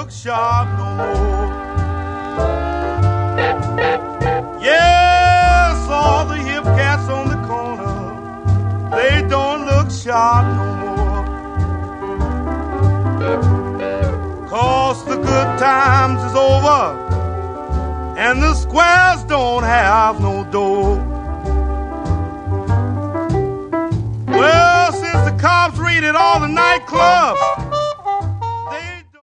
look sharp no more. Yes, all the hip cats on the corner, they don't look sharp no more. 'Cause the good times is over and the